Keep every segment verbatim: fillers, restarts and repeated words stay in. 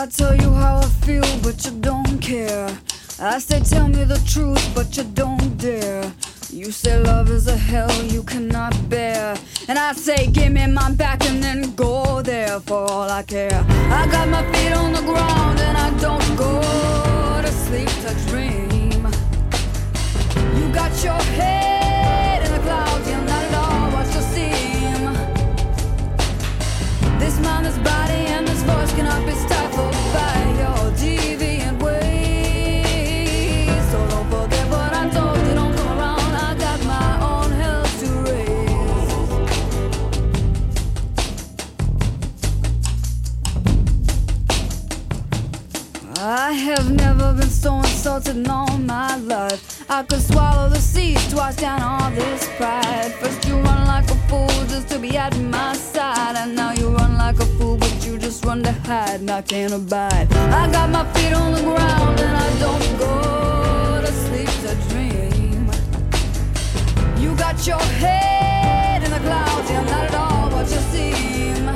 I tell you how I feel, but you don't care. I say tell me the truth, but you don't dare. You say love is a hell you cannot bear, and I say give me my back and then go there for all I care. I got my feet on the ground and I don't go to sleep to dream. You got your head in the clouds, you're not at all what you seem. This mind, this body and this voice cannot be stifled by your deviant ways. So don't forget what I told you, don't come around. I got my own hell to raise. I have never been so insulted in all my life. I could swallow the seas twice down all this pride. First you run like a fool just to be at my side, and now you run like a fool but you just run to hide, and I can't abide. I got my feet on the ground and I don't go to sleep to dream. You got your head in the clouds, you're not at all what you seem.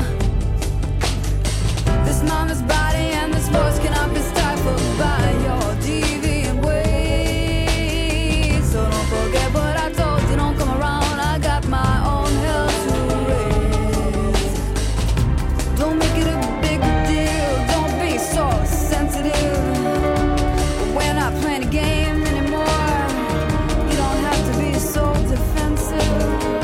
This mind, this body and this voice cannot be stifled by your deviant ways. So don't forget what I told you, don't come around. I got my own hell to raise. Don't make it a big deal, don't be so sensitive. We're not playing a game anymore. You don't have to be so defensive.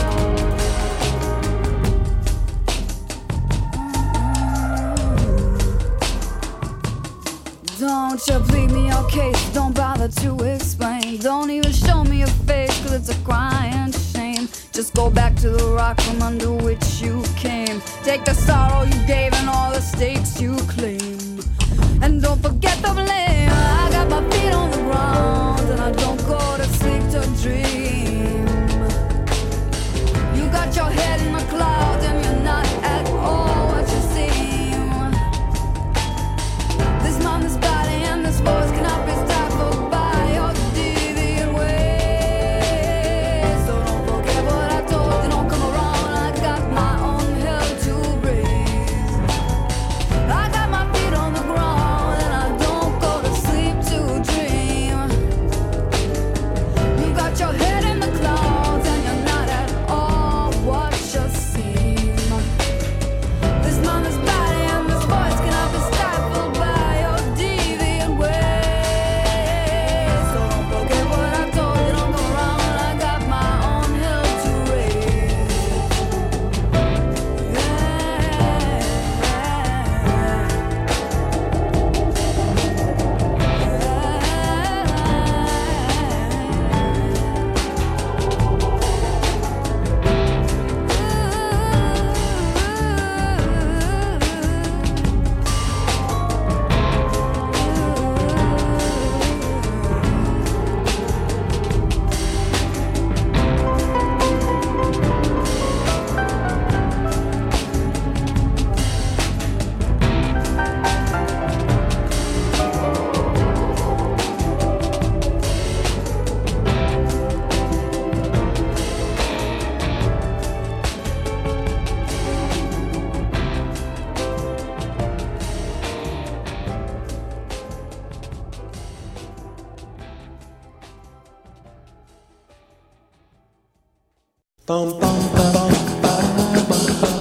Don't you plead me your case, don't bother to explain. Don't even show me your face, cause it's a crying shame. Just go back to the rock from under which you came. Take the sorrow you gave and all the stakes you claim, and don't forget the blame. I got my feet on the ground and I don't go to sleep to dream. You got your head in the clouds and you're not at all what you seem. This mind, this body and this voice cannot be stifled by your deviant ways. So don't forget what I told you, don't come around. I got my own hell to raise. I got my feet on the ground and I don't go to sleep to dream. You got your head in the clouds and you're not at all what you seem. This mind, this body and this voice cannot be stifled by your deviant ways. So don't forget what I told you, don't go around. I got my own hell to raise. Bum, bum, ba, bum, ba, bum, bum,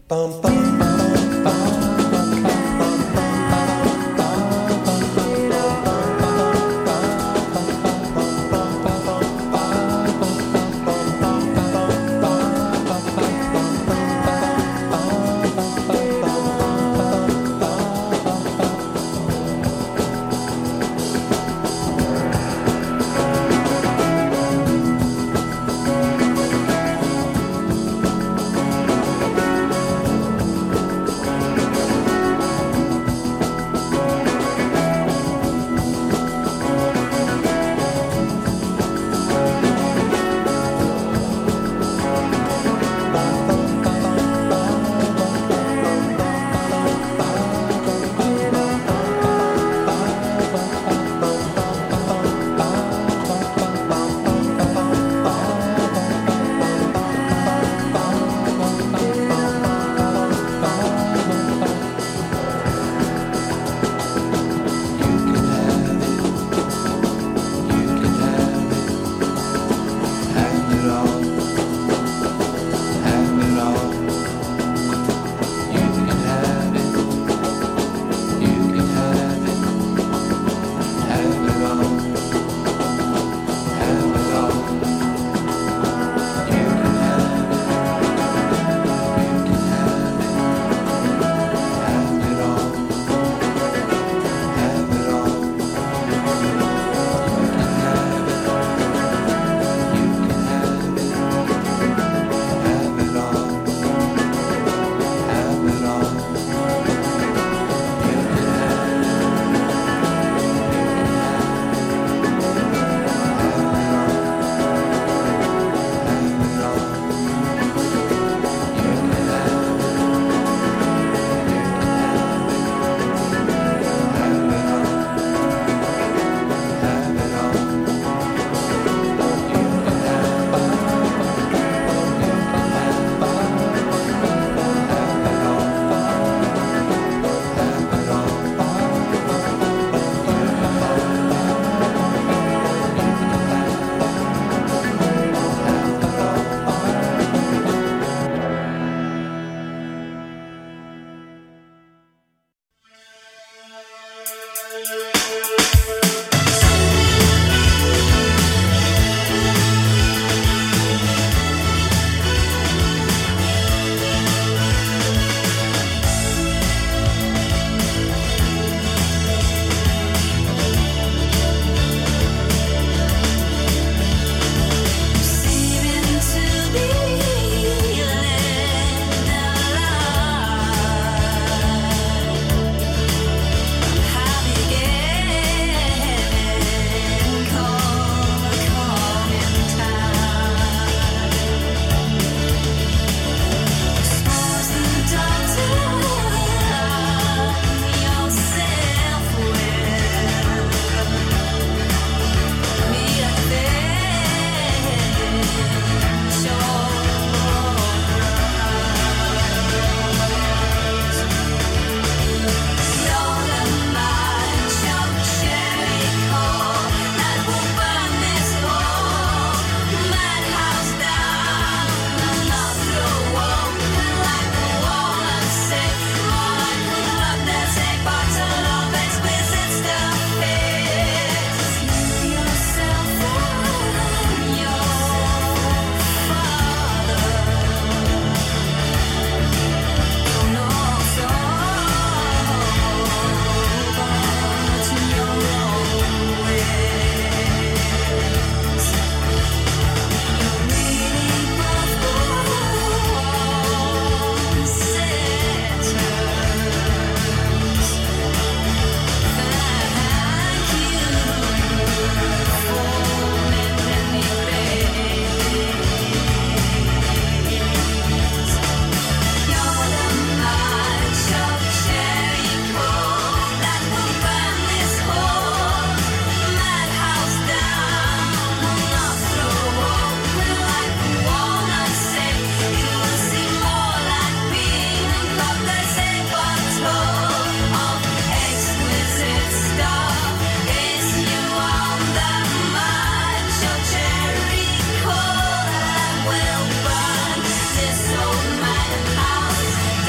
This old man house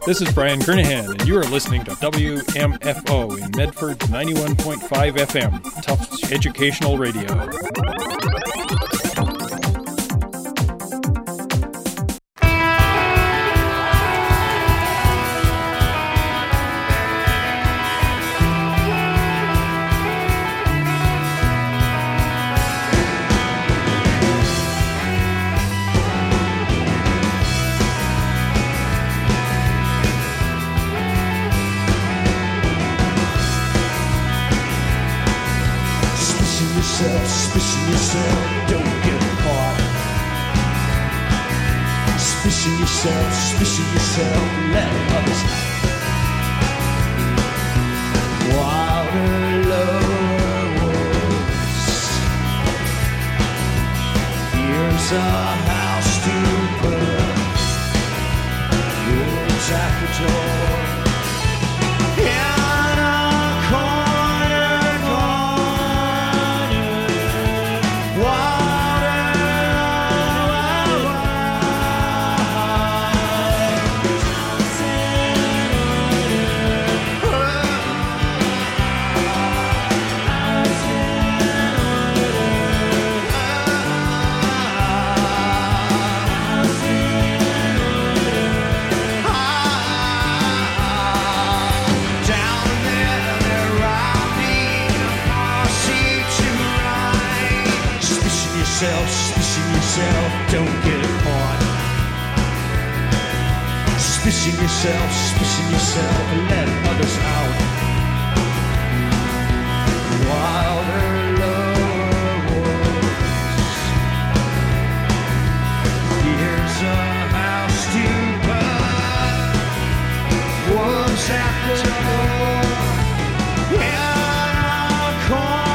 This is Brian Kernahan, and you are listening to W M F O in Medford ninety-one point five F M, Tufts Educational Radio. Suspicion yourself, don't get caught. Suspicion yourself, suspicion yourself, let others water, lower woods. Here's a house to put wolves at the door. Suspicion yourself, don't get caught. Suspicion yourself, suspicion yourself, and let others out. Wilder, lower woods. Here's a house to put wolves at the door. Yeah, corner.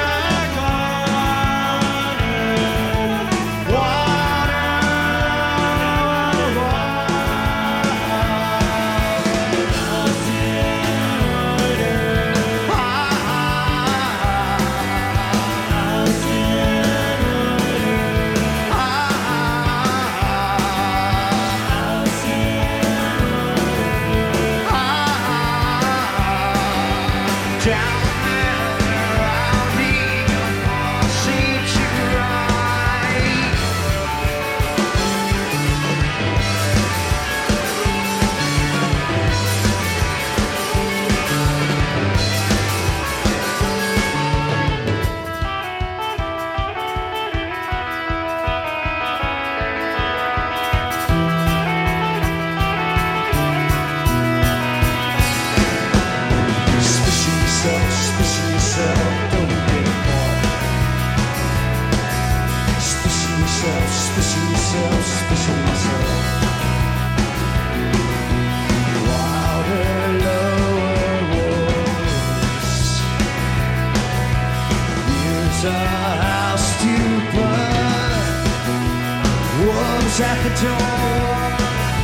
At the door,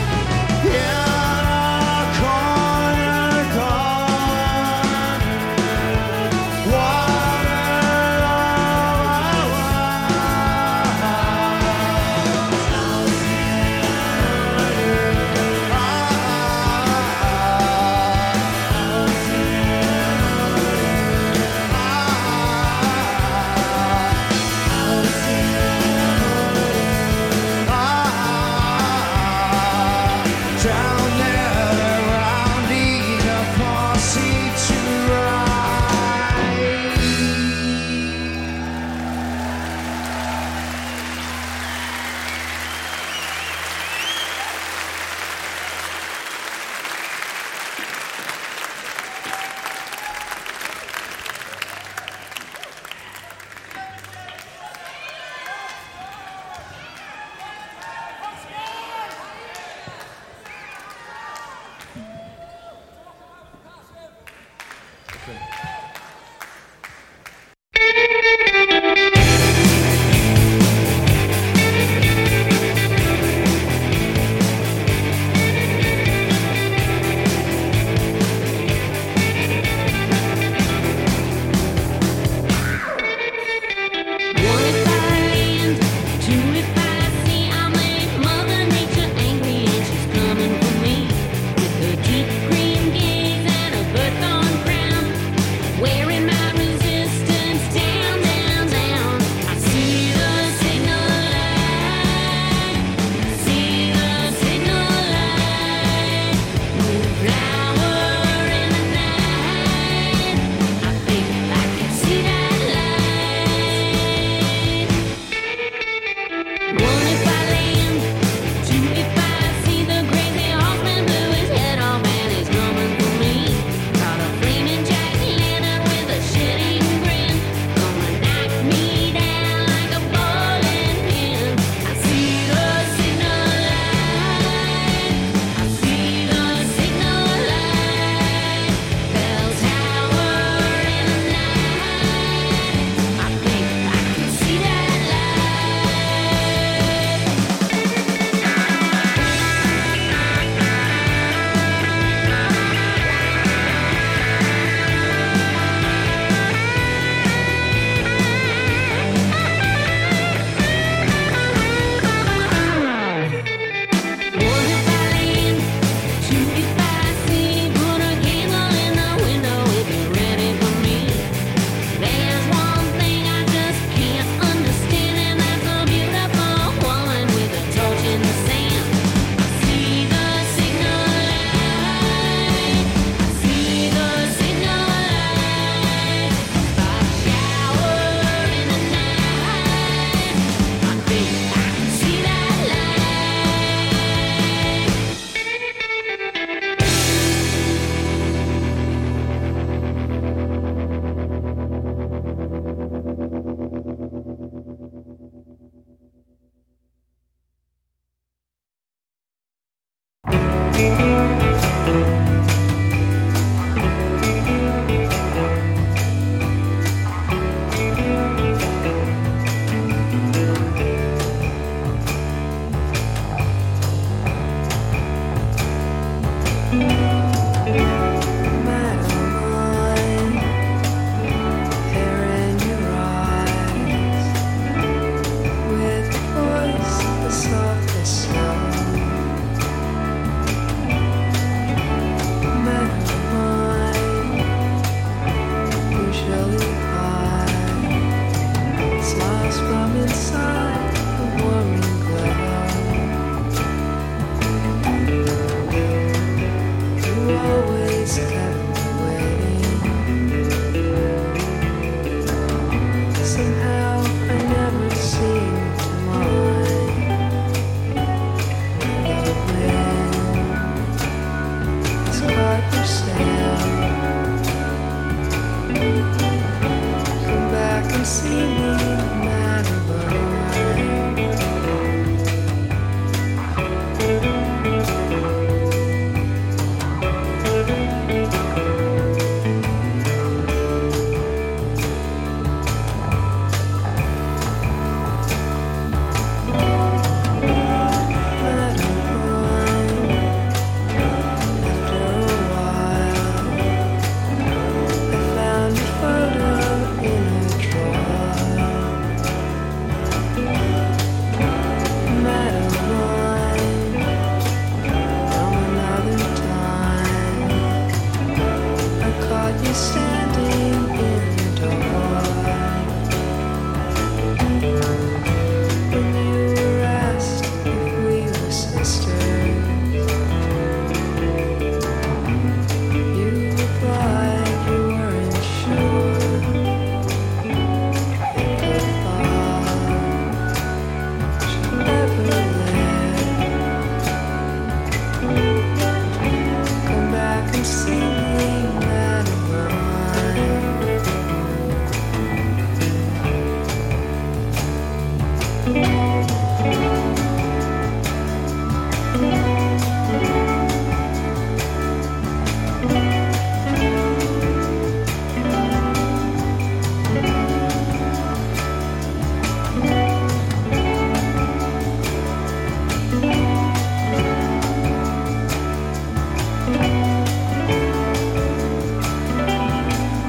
yeah, corner, corner, water, down inside the warming glow. You always kept me waiting. Somehow I never seemed to mind the wind has caught your sail. Come back and see me, no matter what.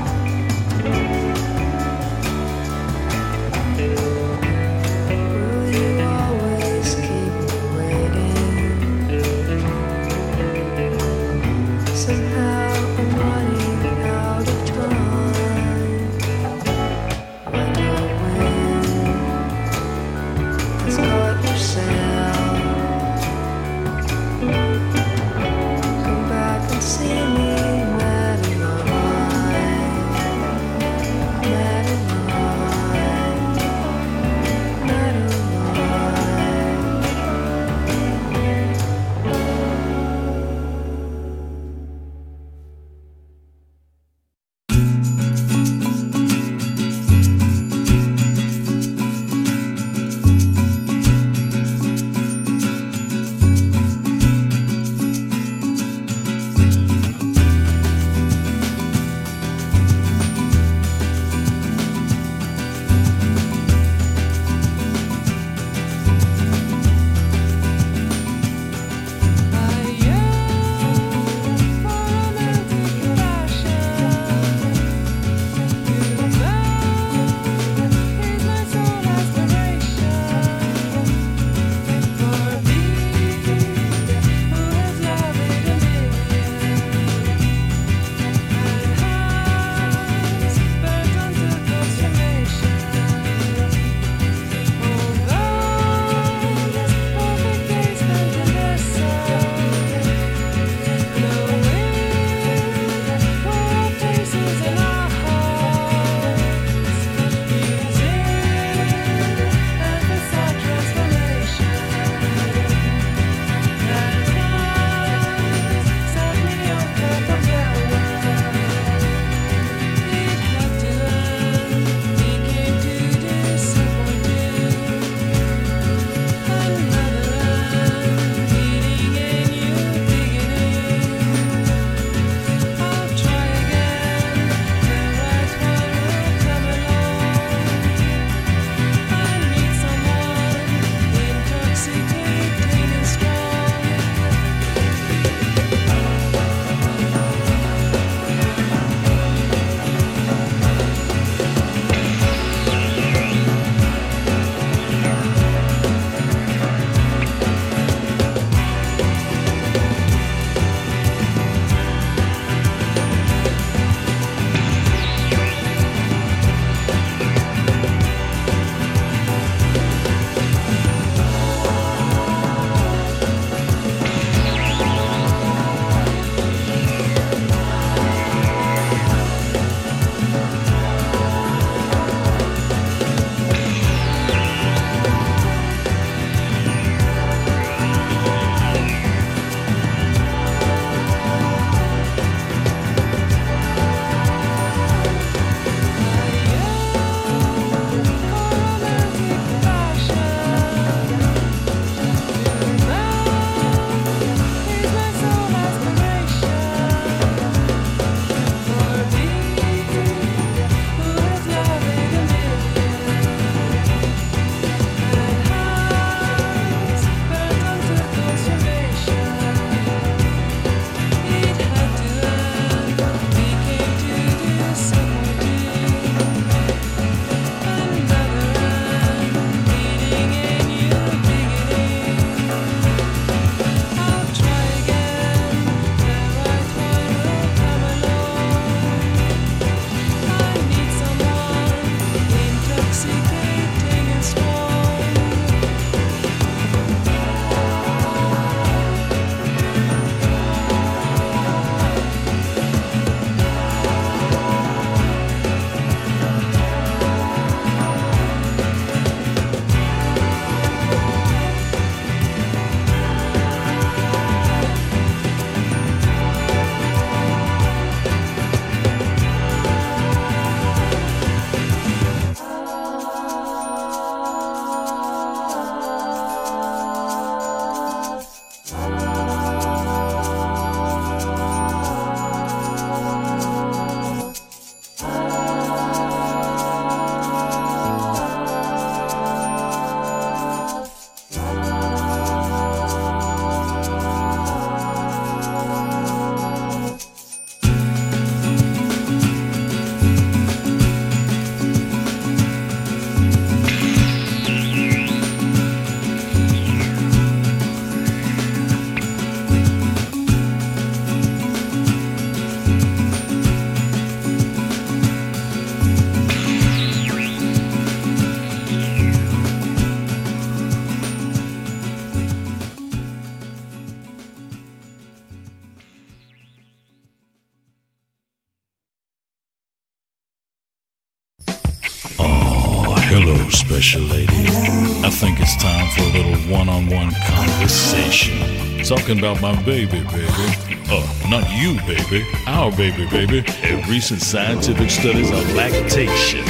Will special lady. I think it's time for a little one-on-one conversation. Talking about my baby, baby. Uh, not you, baby. Our baby, baby. And recent scientific studies on lactation.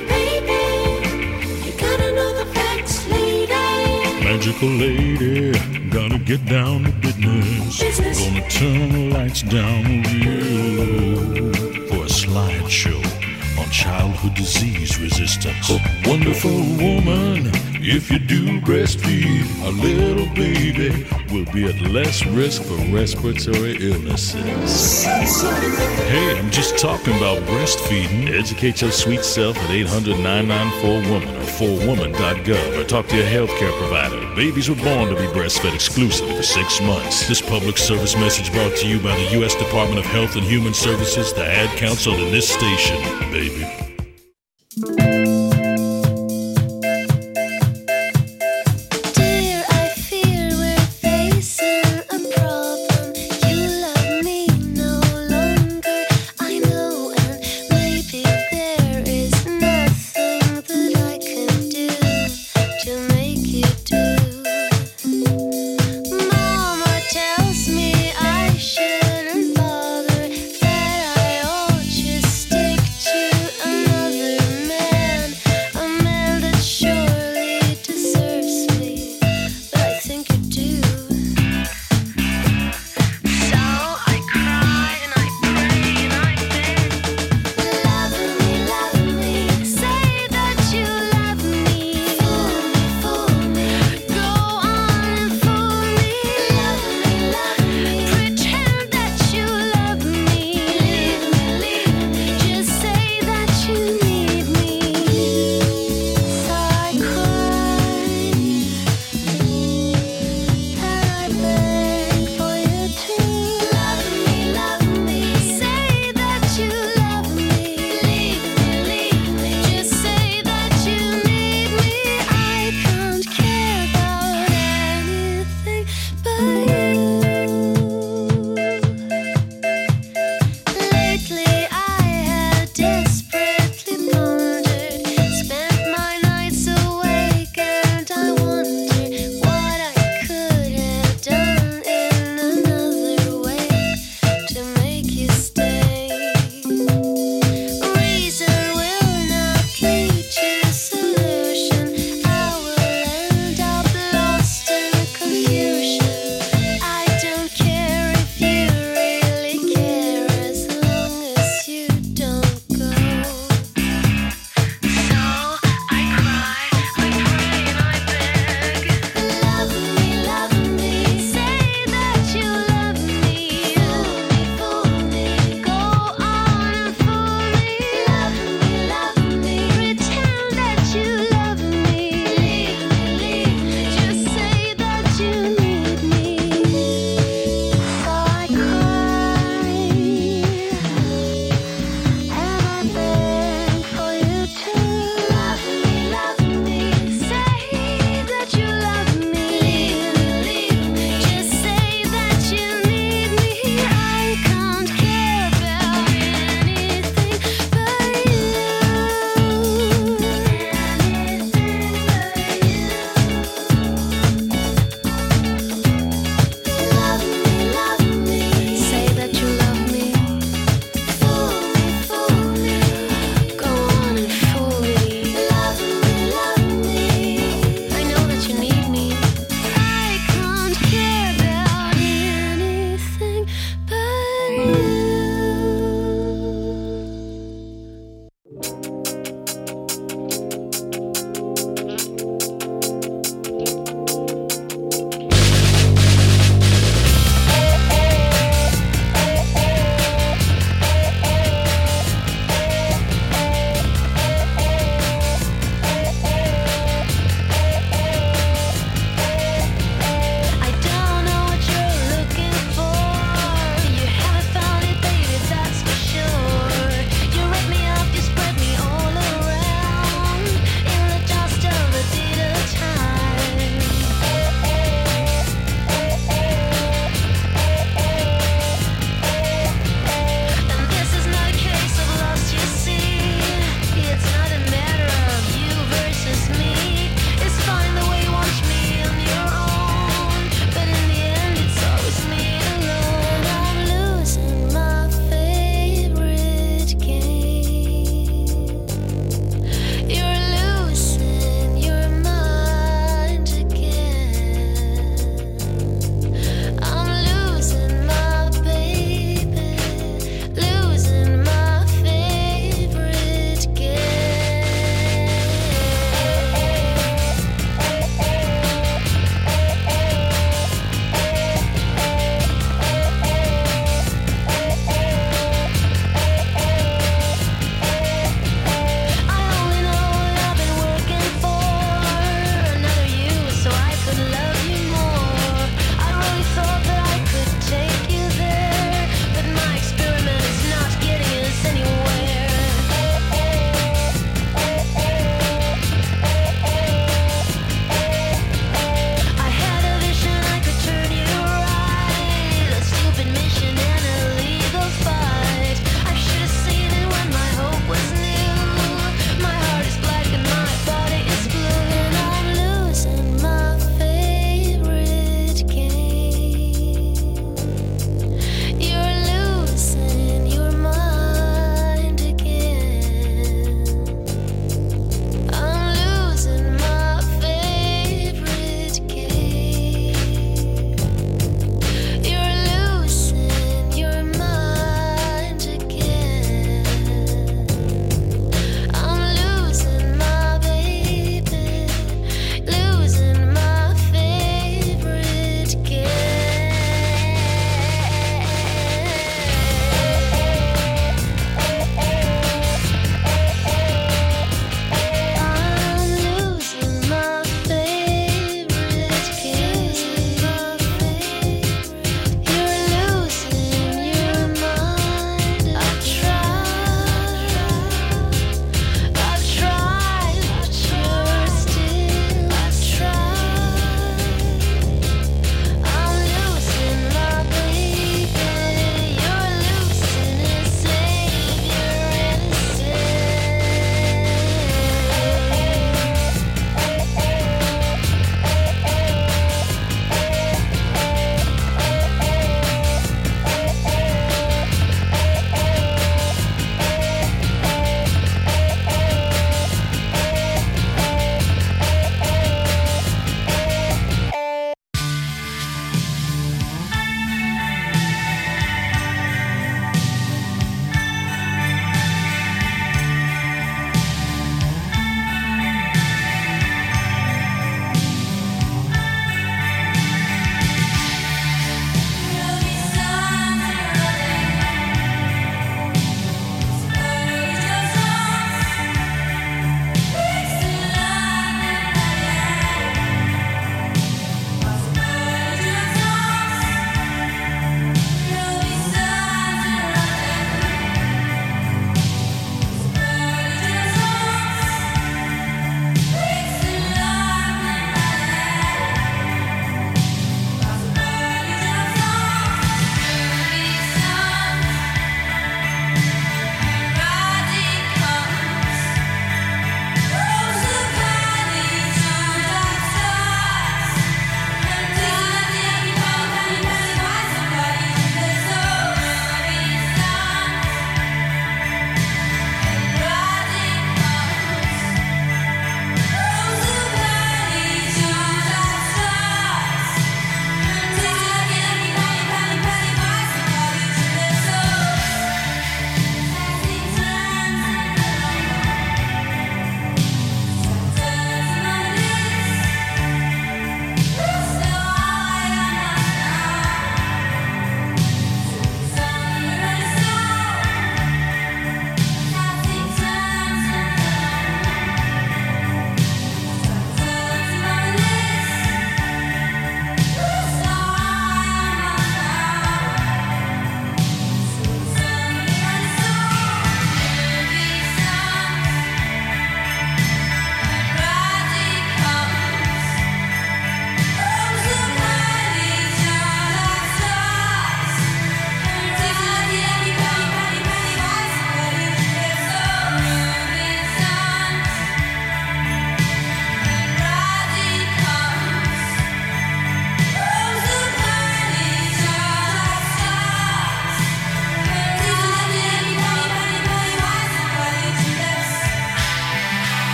Magical lady, gotta get down to business. Gonna turn the lights down real low for a slideshow on childhood disease resistance. Wonderful woman, if you do breastfeed, a little baby will be at less risk for respiratory illnesses. Hey, I'm just talking about breastfeeding. Educate your sweet self at eight hundred, nine nine four, woman or four woman dot gov or talk to your healthcare provider. Babies were born to be breastfed exclusively for six months. This public service message brought to you by the U S Department of Health and Human Services, the Ad Council, and this station, baby. Stick to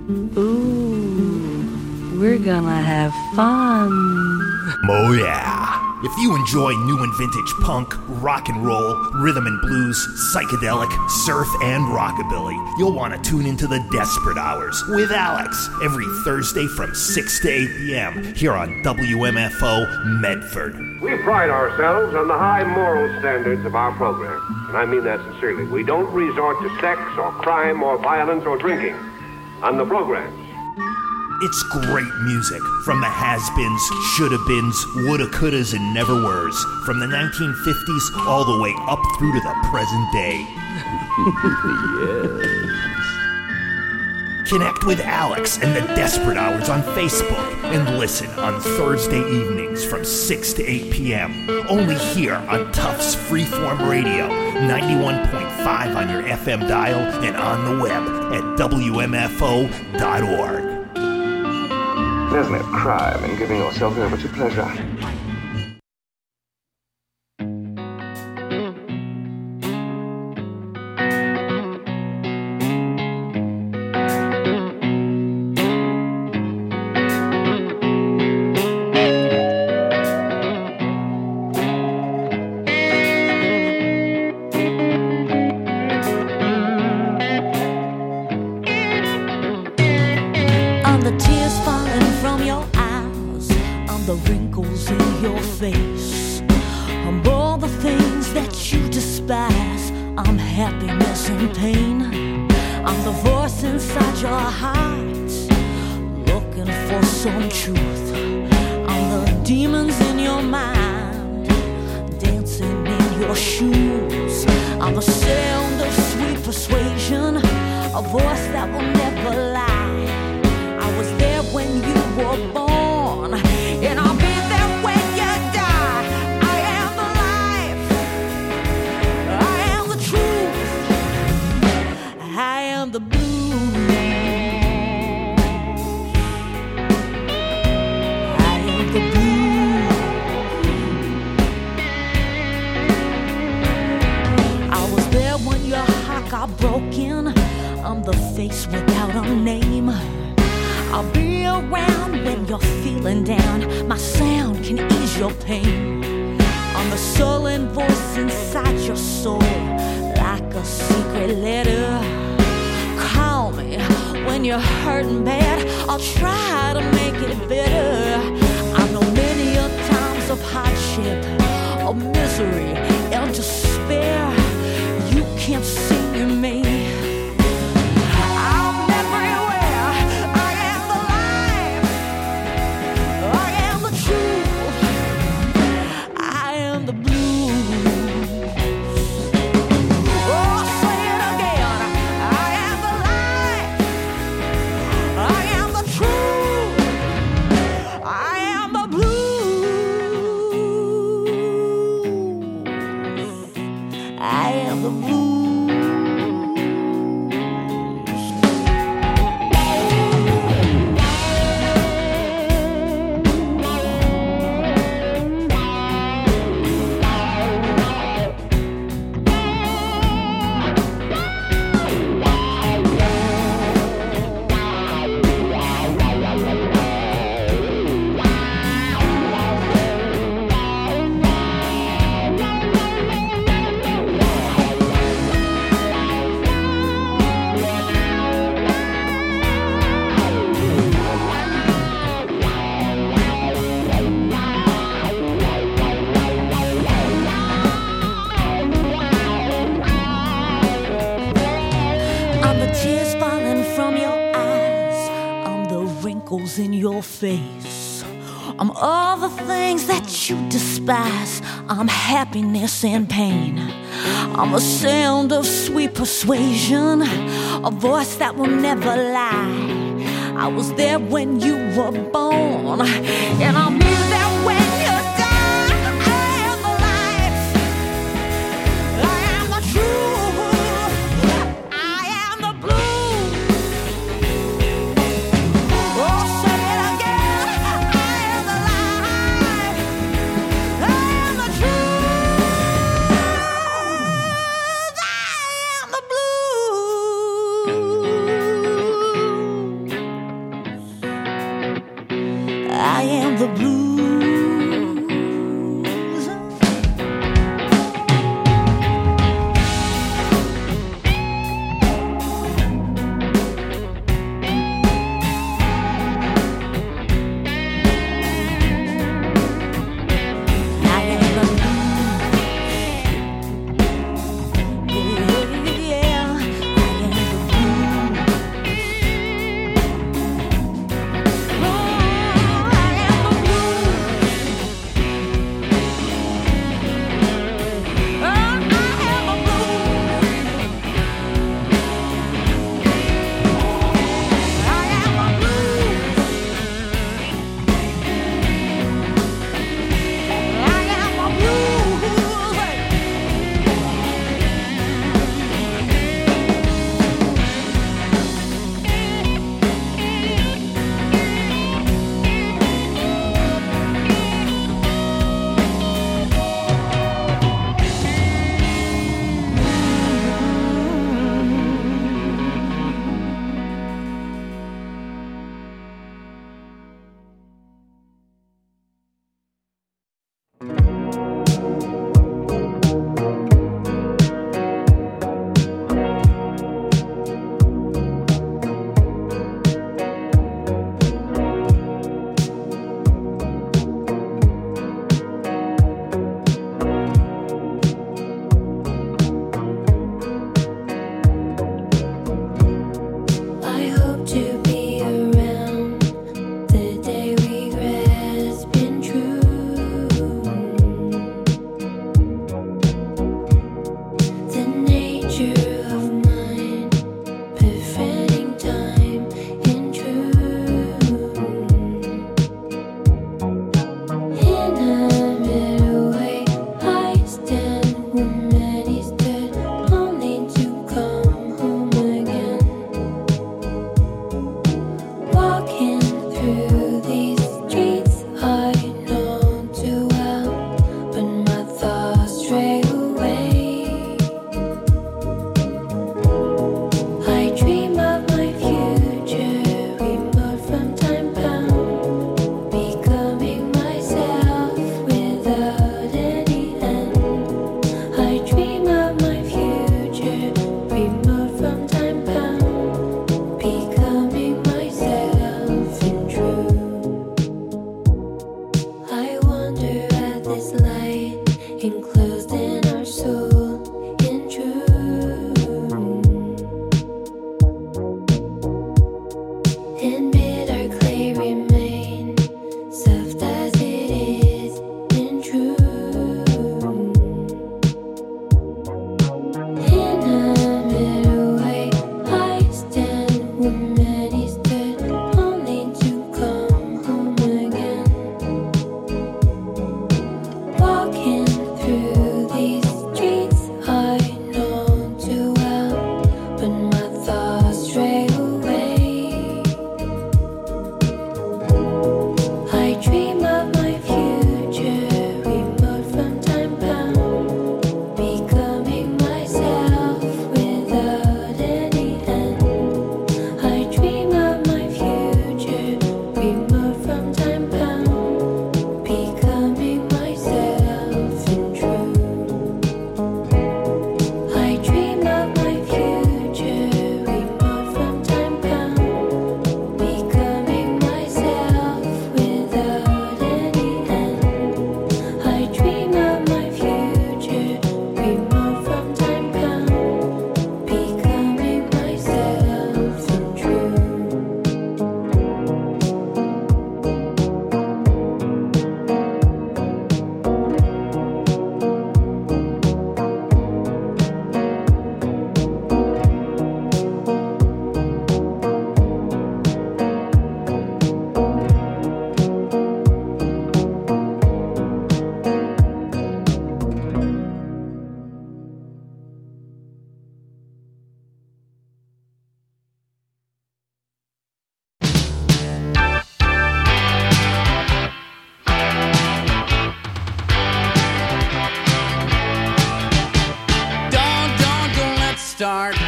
Ooh, we're gonna have fun. Oh yeah. If you enjoy new and vintage punk, rock and roll, rhythm and blues, psychedelic, surf, and rockabilly, you'll want to tune into the Desperate Hours with Alex every Thursday from six to eight p.m. here on W M F O Medford. We pride ourselves on the high moral standards of our program, and I mean that sincerely. We don't resort to sex or crime or violence or drinking on the programs. It's great music from the has-beens, shoulda-beens, woulda-couldas, and never-weres, from the nineteen fifties all the way up through to the present day. Yes. Connect with Alex and the Desperate Hours on Facebook and listen on Thursday evenings from six to eight p.m. only here on Tufts Freeform Radio, ninety-one point five on your F M dial and on the web at W M F O dot org. There's no crime in giving yourself over to pleasure. In your face, I'm all the things that you despise. I'm happiness and pain. I'm a sound of sweet persuasion, a voice that will never lie. I was there when you were born, and I'll be there when you die. I am the light, I am the truth, I am the blue.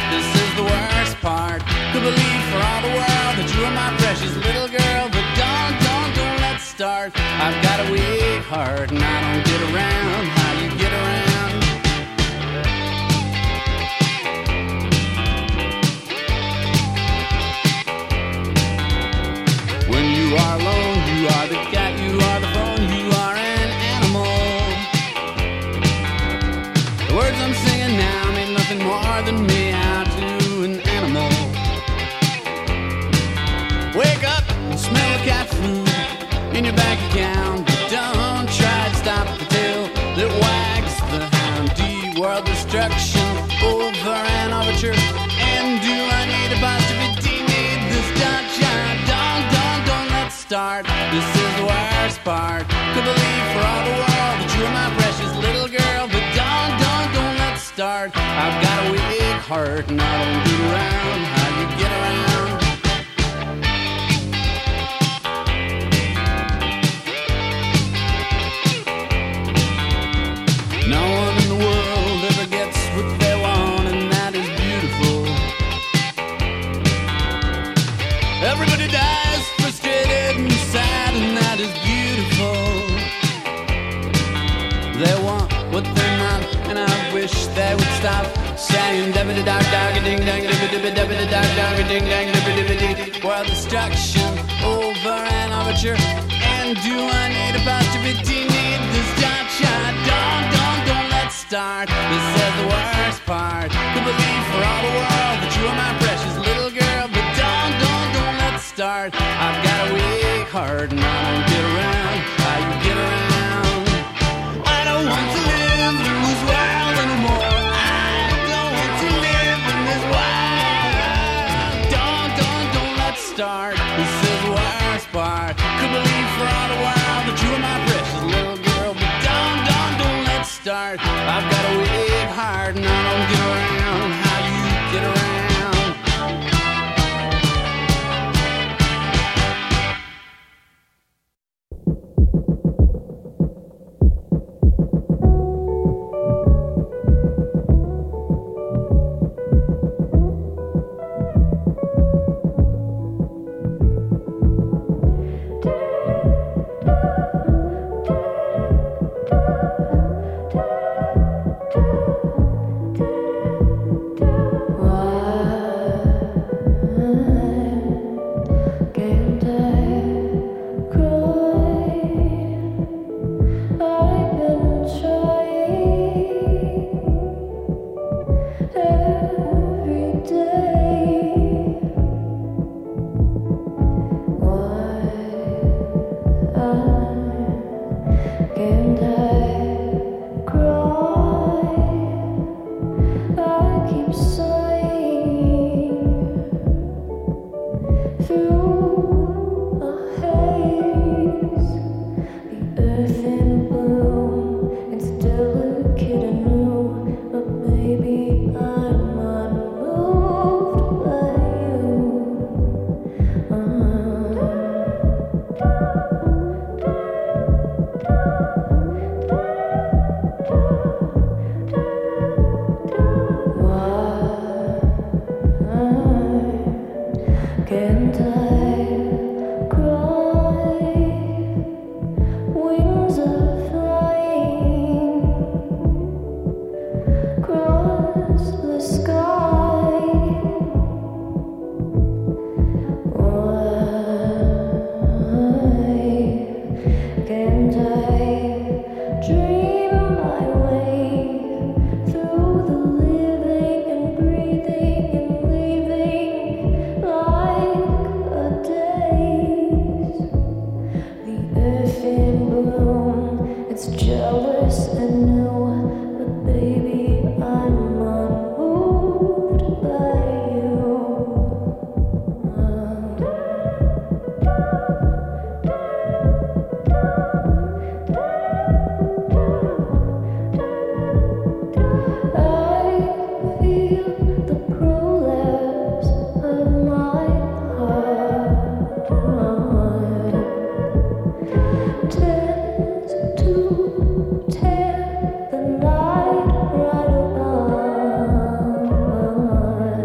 This is the worst part. Could believe for all the world that you are my precious little girl, but don't, don't, don't let's start. I've got a weak heart and I don't get around how you get around. When you are alone, you are the cat, you are the phone, you are an animal. The words I'm singing now mean nothing more than me out to an animal. Wake up and smell the cat food in your bank account, but don't try to stop the tail that wags the hound. D-world destruction over an overture. And do I need a positivity? Need this dot shot? Don't, don't, don't let's start. This is the worst part. Could believe for all the world that you are my precious little girl, but don't, don't, don't let's start. I've got a weak heart and I don't get around how you get around. No one in the world ever gets what they want, and that is beautiful. Everybody dies frustrated and sad, and that is beautiful. They want what they're not, and I wish they would stop saying dabba da dog dog a ding dang dabba dabba dabba da dog dog a ding dang dabba dabba dee. World destruction over an overture. And do I need a positivity? Need this dot shot? Don't, don't, don't let's start. This is the worst part. Could believe for all the world that you are my precious little girl, but don't, don't, don't let's start. I've got a weak heart and I don't get around how you get around. I don't want to live in this world anymore. I don't want to live in this world. Don't, don't, don't let's start. This is the worst part. Could believe for all the world that you are my precious little girl, but don't, don't, don't let's start. I've got a weak heart and I don't get around how you get around. Tear the night right apart.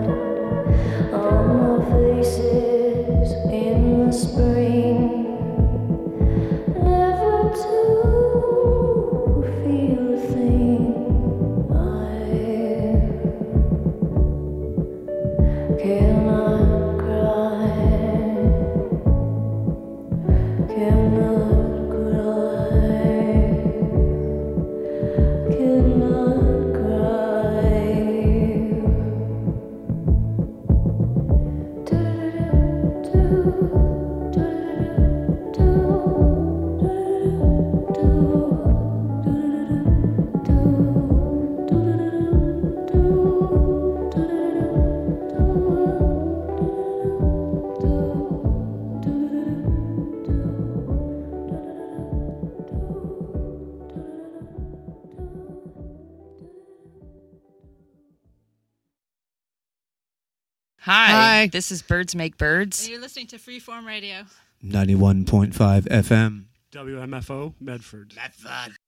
Hi, Hi. This is Birds Make Birds. And you're listening to Freeform Radio. ninety-one point five F M. W M F O, Medford. Medford.